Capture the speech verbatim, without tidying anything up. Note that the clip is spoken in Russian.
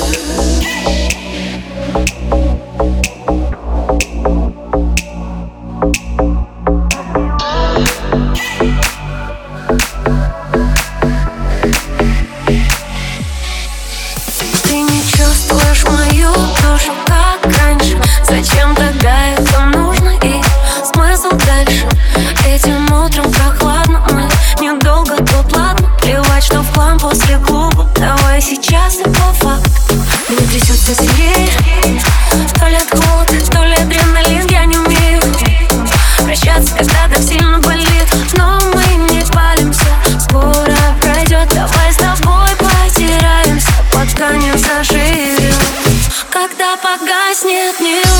Зачем тогда это нужно и смысл дальше? Этим утром прохладно, мы недолго тут, ладно. Плевать, что в хлам после клуба. Давай сейчас и по факту. Меня трясет все сильнее. То ли от холода, то ли адреналин. Я не умею прощаться, когда так сильно болит. Но мы не палимся, скоро пройдет. Давай с тобой потираемся, пока не заживем. Когда погаснет мир.